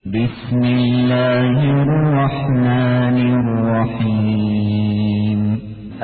بسم الله الرحمن الرحيم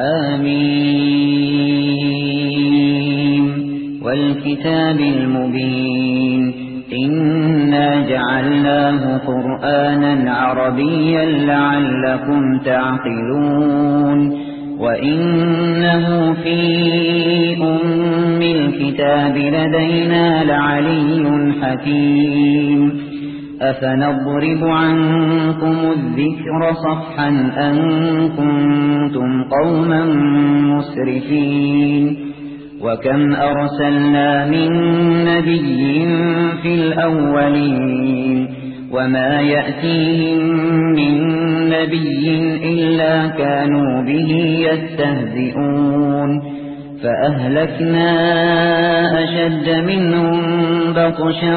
آمين والكتاب المبين إنا جعلناه قرآنا عربيا لعلكم تعقلون وإنه في أم الكتاب لدينا لعلي حكيم أفنضرب عنكم الذكر صفحا أن كنتم قوما مسرفين وكم أرسلنا من نبي في الأولين وما يأتيهم من نبي إلا كانوا به يستهزئون فأهلكنا أشد منهم بطشا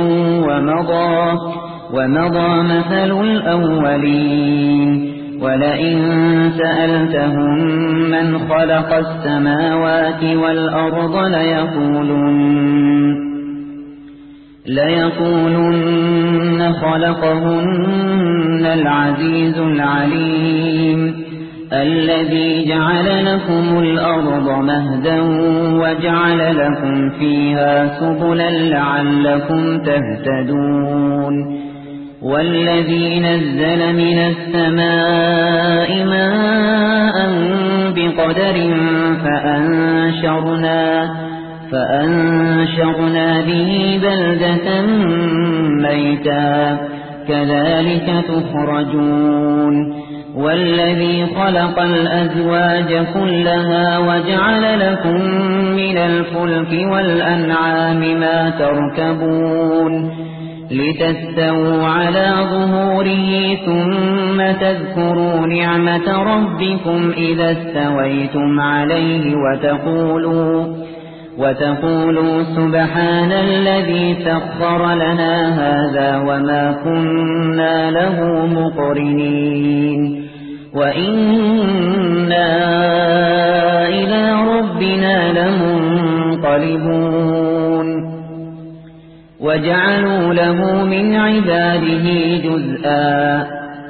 ومضى مثل الأولين ولئن سألتهم من خلق السماوات والأرض ليقولن خلقهن العزيز العليم الذي جعل لكم الأرض مهدا وجعل لكم فيها سبلا لعلكم تهتدون والذي نزل من السماء ماء بقدر فأنشرنا به بلدة ميتا كذلك تخرجون والذي خلق الأزواج كلها وجعل لكم من الفلك والأنعام ما تركبون لتستووا على ظهوره ثم تذكروا نعمة ربكم إذا استويتم عليه وتقولوا سبحان الذي سخر لنا هذا وما كنا له مقرنين وإنا إلى ربنا لمنقلبون وجعلوا له من عباده جزءا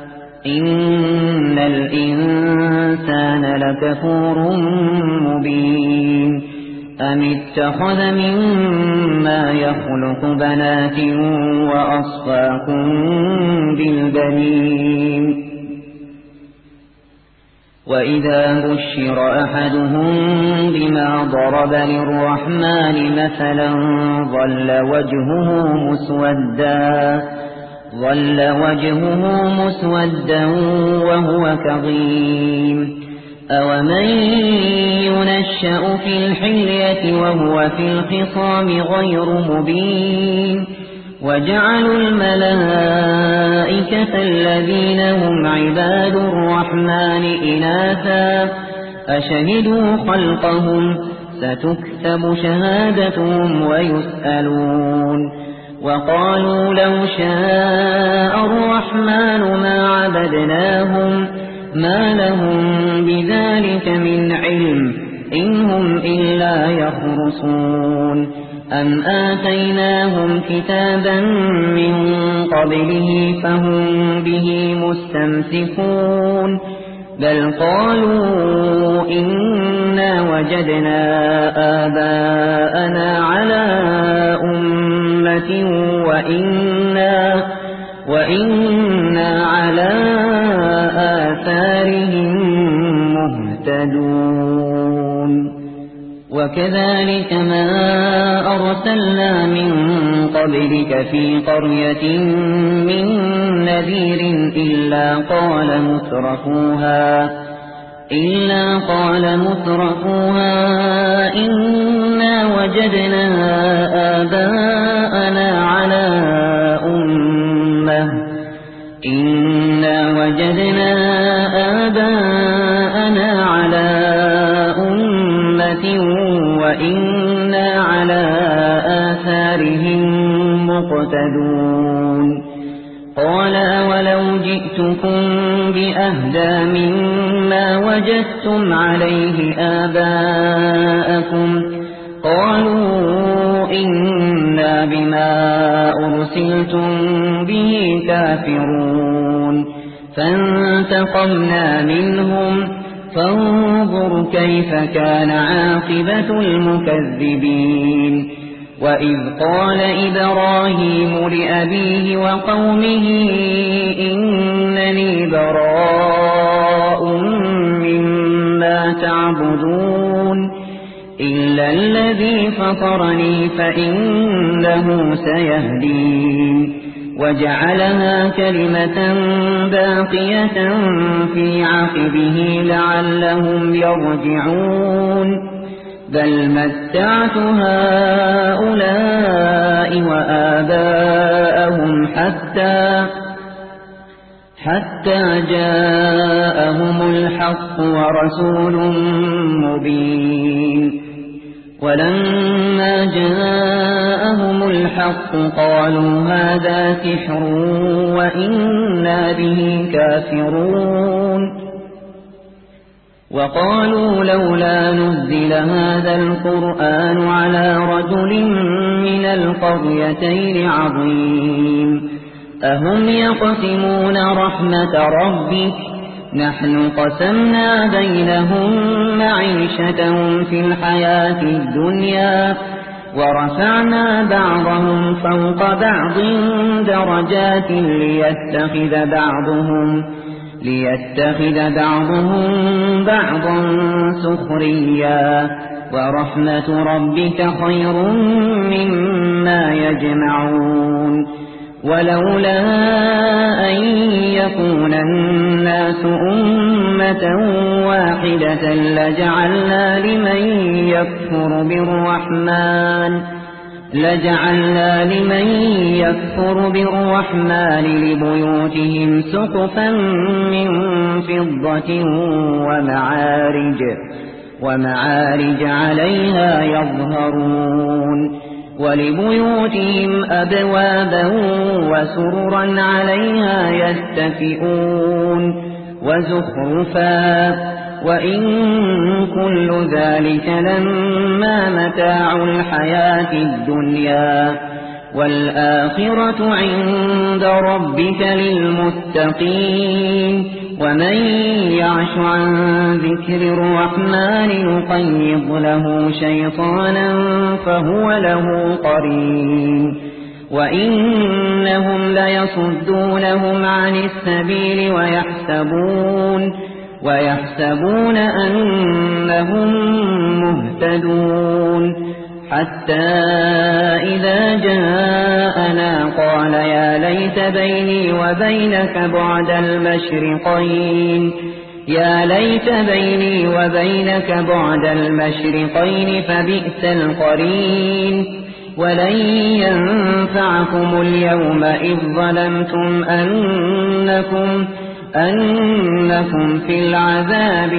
إن الإنسان لكفور مبين أم اتخذ مما يخلق بنات وأصفاكم بالبنين وإذا بشر أحدهم بما ضرب للرحمن مثلا ظل وجهه مسودا وهو كظيم أومن ينشأ في الحلية وهو في الخصام غير مبين وجعلوا الملائكة الذين هم عباد الرحمن إناثا أشهدوا خلقهم ستكتب شهادتهم ويسألون وقالوا لو شاء الرحمن ما عبدناهم ما لهم بذلك من علم إن هم إلا يخرصون أم آتيناهم كتابا من قبله فهم به مستمسكون بل قالوا إنا وجدنا آباءنا على أمة وإنا على آثارهم مهتدون وكذلك ما أرسلنا من قبلك في قرية من نذير إلا قال مترفوها إنا وجدنا آباءنا على أمة وإنا على آثارهم مقتدون قال أولو جئتكم بأهدى مما وجدتم عليه آباءكم قالوا إنا إنا بما أرسلتم به كافرون فانتقمنا منهم فانظر كيف كان عاقبة المكذبين وإذ قال إبراهيم لأبيه وقومه إنني براء مما تعبدون إلا الذي فطرني فإنه سيهدين وجعلها كلمة باقية في عقبه لعلهم يرجعون بل متعت هؤلاء وآباءهم حتى جاءهم الحق ورسول مبين ولما جاءهم الحق قالوا هذا سحر وإنا به كافرون وقالوا لولا نزل هذا القرآن على رجل من القريتين عظيم أهم يقسمون رحمة ربك نحن قسمنا بينهم معيشتهم في الحياة الدنيا ورفعنا بعضهم فوق بعض درجات ليتخذ بعضهم بعضا سخريا ورحمة ربك خير مما يجمعون ولولا أن يكون الناس أمة واحدة لجعلنا لمن يكفر بالرحمن لبيوتهم سقفا من فضة ومعارج عليها يظهرون ولبيوتهم أبوابا وسررا عليها يتكئون وزخرفا وإن كل ذلك لما متاع الحياة الدنيا والآخرة عند ربك للمتقين ومن يعش عن ذكر الرحمن نقيض له شيطانا فهو له قرين وإنهم ليصدونهم عن السبيل ويحسبون أنهم مهتدون حتى إذا جاءنا قال يا ليت بيني وبينك بعد المشرقين فبئس القرين ولن ينفعكم اليوم إذ ظلمتم أنكم في العذاب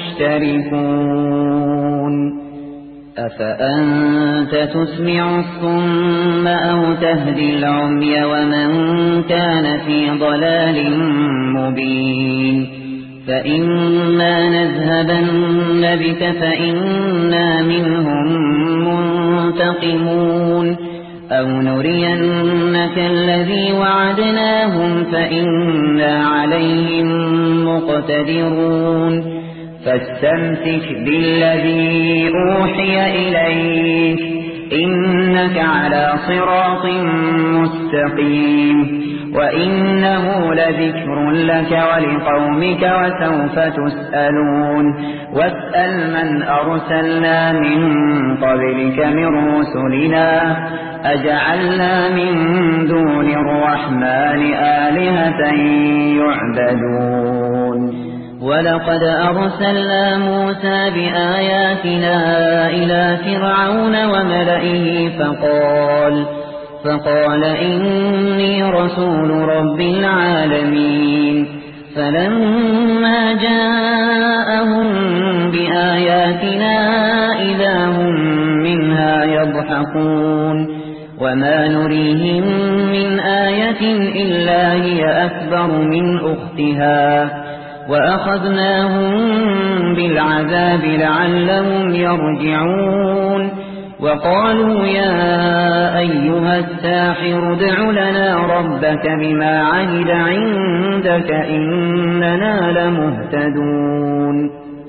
مشتركون أفأنت تسمع الصم أو تهدي العمي ومن كان في ضلال مبين فإما نذهبن بك فإنا منهم منتقمون أو نرينك الذي وعدناهم فإنا عليهم مقتدرون فاستمسك بالذي أوحي إليك إنك على صراط مستقيم وإنه لذكر لك ولقومك وسوف تسألون واسأل من أرسلنا من قبلك من رسلنا أجعلنا من دون الرحمن آلهة يعبدون ولقد أرسلنا موسى بآياتنا إلى فرعون وملئه فقال إني رسول رب العالمين فلما جاءهم بآياتنا إذا هم منها يضحكون وما نريهم من آية إلا هي أكبر من أختها وأخذناهم بالعذاب لعلهم يرجعون وقالوا يا أيها الساحر ادع لنا ربك بما عهد عندك إننا لمهتدون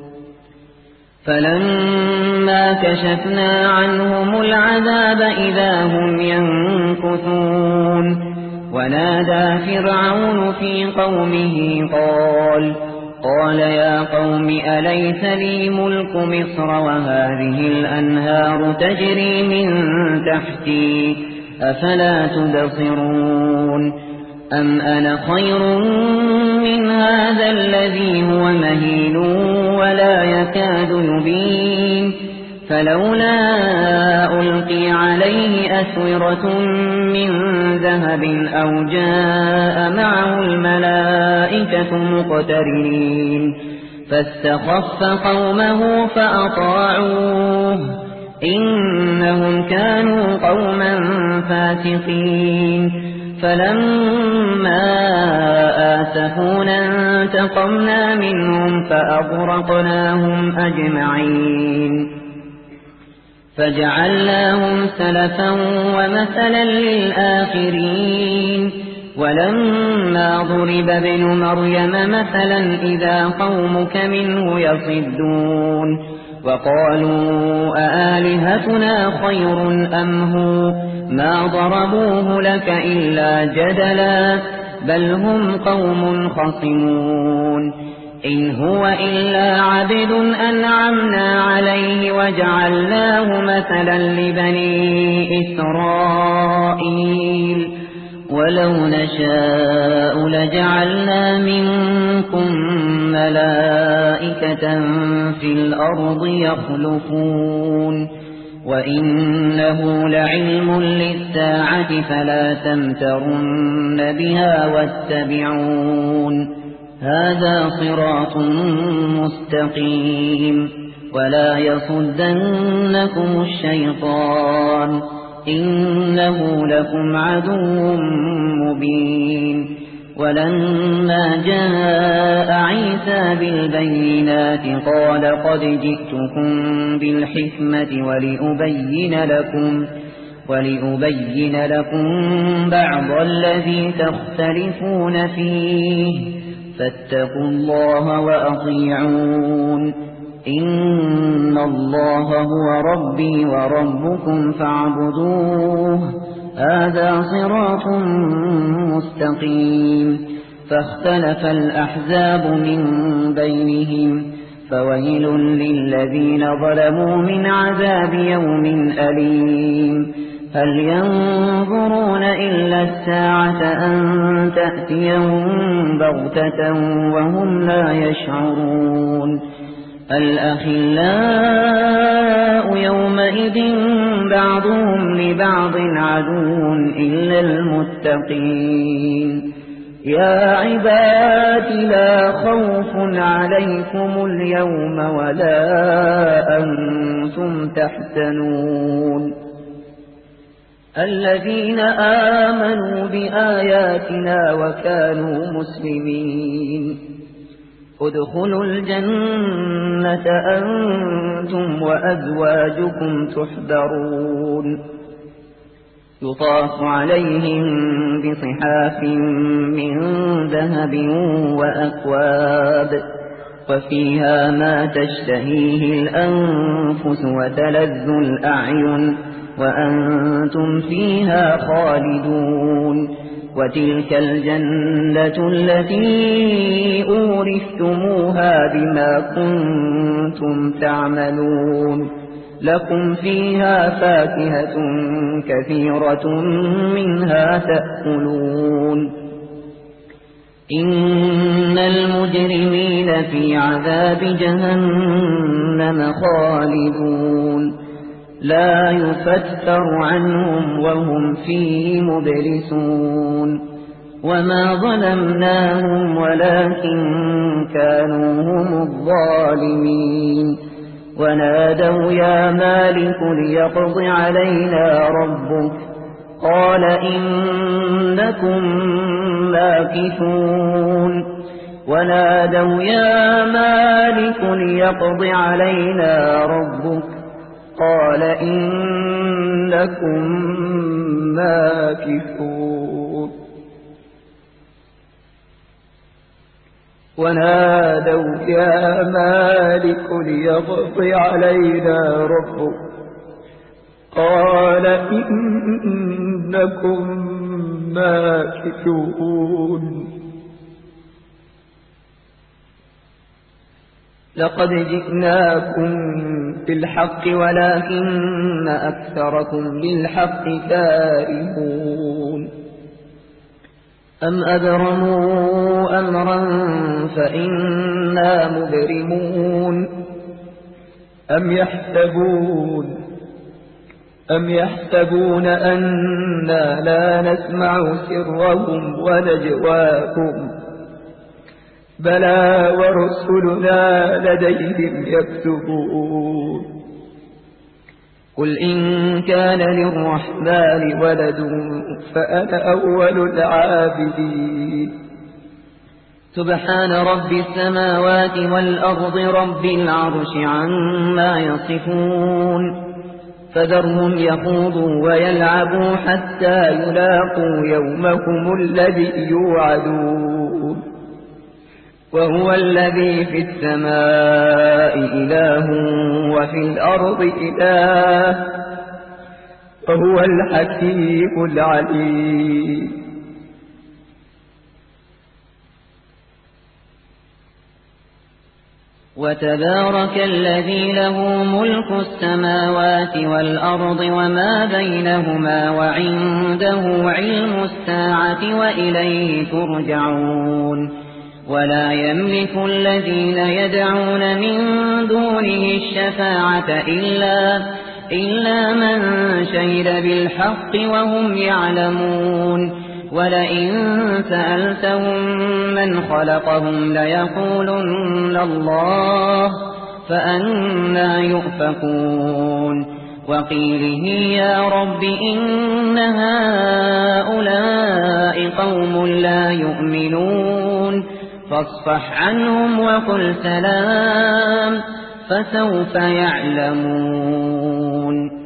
فلما كشفنا عنهم العذاب إذا هم ينكثون ونادى فرعون في قومه قال يا قوم أليس لي ملك مصر وهذه الأنهار تجري من تحتي أفلا تبصرون أم أنا خير من هذا الذي هو مهين ولا يكاد يبين فلولا ألقي عليه أسورة من ذهب أو جاء معه الملائكة مقترنين فاستخف قومه فأطاعوه إنهم كانوا قوما فاسقين فلما آسفونا انتقمنا منهم فأغرقناهم أجمعين فجعلناهم سلفا ومثلا للآخرين ولما ضرب ابن مريم مثلا إذا قومك منه يصدون وقالوا أآلهتنا خير أم هو ما ضربوه لك إلا جدلا بل هم قوم خصمون إن هو إلا عبد أنعمنا عليه وجعلناه مثلا لبني إسرائيل ولو نشاء لجعلنا منكم ملائكة في الأرض يخلفون وإنه لعلم للساعة فلا تمترن بها واتبعون هذا صراط مستقيم ولا يصدنكم الشيطان إنه لكم عدو مبين ولما جاء عيسى بالبينات قال قد جئتكم بالحكمة ولأبين لكم بعض الذي تختلفون فيه فاتقوا الله وأطيعون إن الله هو ربي وربكم فاعبدوه هذا صراط مستقيم فاختلف الأحزاب من بينهم فويل للذين ظلموا من عذاب يوم أليم هل ينظرون إلا الساعة أن تأتيهم بغتة وهم لا يشعرون الأخلاء يومئذ بعضهم لبعض عدو إلا المتقين يا عباد لا خوف عليكم اليوم ولا أنتم تحزنون الذين آمنوا بآياتنا وكانوا مسلمين ادخلوا الجنة أنتم وأزواجكم تحبرون يطاف عليهم بصحاف من ذهب وأكواب وفيها ما تشتهيه الأنفس وتلذ الأعين وأنتم فيها خالدون وتلك الجنة التي أورثتموها بما كنتم تعملون لكم فيها فاكهة كثيرة منها تأكلون إن المجرمين في عذاب جهنم خالدون لا يفتر عنهم وهم فيه مبلسون وما ظلمناهم ولكن كانوا هم الظالمين ونادوا يا مالك ليقض علينا ربك قال إنكم ماكثون ونادوا يا مالك ليقض علينا ربك قال إنكم ماكثون ونادوا يا مالك ليقض علينا ربك قال إنكم ماكثون لقد جئناكم بالحق ولكن أكثركم للحق كارهون أم أبرموا أمرا فإنا مبرمون أم يحسبون أنا لا نسمع سرهم ونجواهم بلى ورسلنا لديهم يكتبون قل إن كان للرحمن ولد فأنا أول العابدين سبحان رب السماوات والأرض رب العرش عما يصفون فذرهم يخوضوا ويلعبوا حتى يلاقوا يومهم الذي يوعدون وهو الذي في السماء إله وفي الأرض إله وهو الحكيم العليم وتبارك الذي له ملك السماوات والأرض وما بينهما وعنده علم الساعة وإليه ترجعون ولا يملك الذين يدعون من دونه الشفاعة إلا من شهد بالحق وهم يعلمون ولئن سألتهم من خلقهم ليقولن الله فأنى يؤفكون وقيله يا رب إن هؤلاء قوم لا يؤمنون فاصفح عنهم وقل سلام فسوف يعلمون